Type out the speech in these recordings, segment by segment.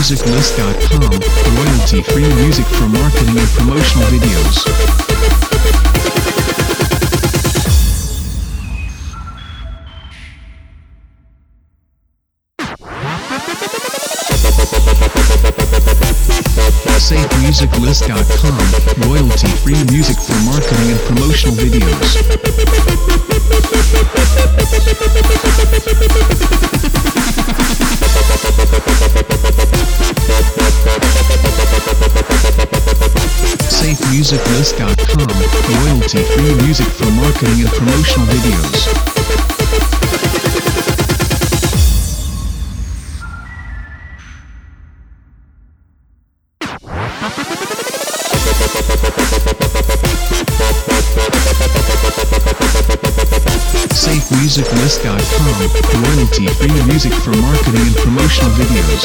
SafeMusicList.com, royalty-free music for marketing and promotional videos. SafeMusicList.com, royalty-free music for marketing and promotional videos. SafeMusicList.com, royalty-free music for marketing and promotional videos. SafeMusicList.com, royalty-free music for marketing and promotional videos.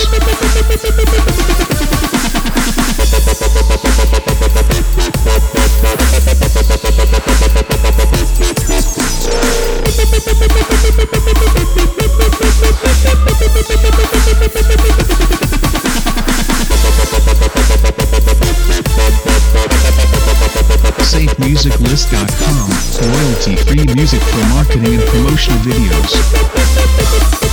SafeMusicList.com, royalty-free music for marketing and promotional videos.